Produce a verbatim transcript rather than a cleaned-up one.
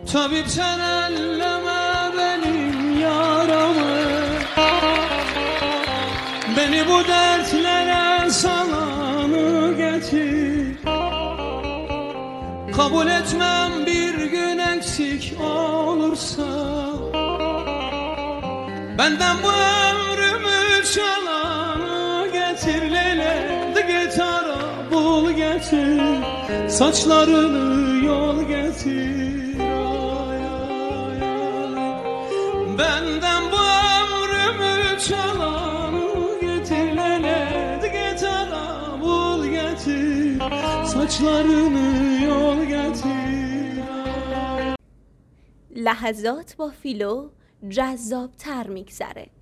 Tabip sen elleme benim yaramı, beni bu dertlere salanı getir. Kabul etmem bir gün eksik olursa, benden bu ömrümü çalanı getir. Leyla gitara bul getir, saçlarını yol getir. Ay, ay, ay. Benden bu ömrümü çalanı getir. Leyla gitara bul getir, saçlarını yol getir. لحظات با فیلو جذاب‌تر میگذره.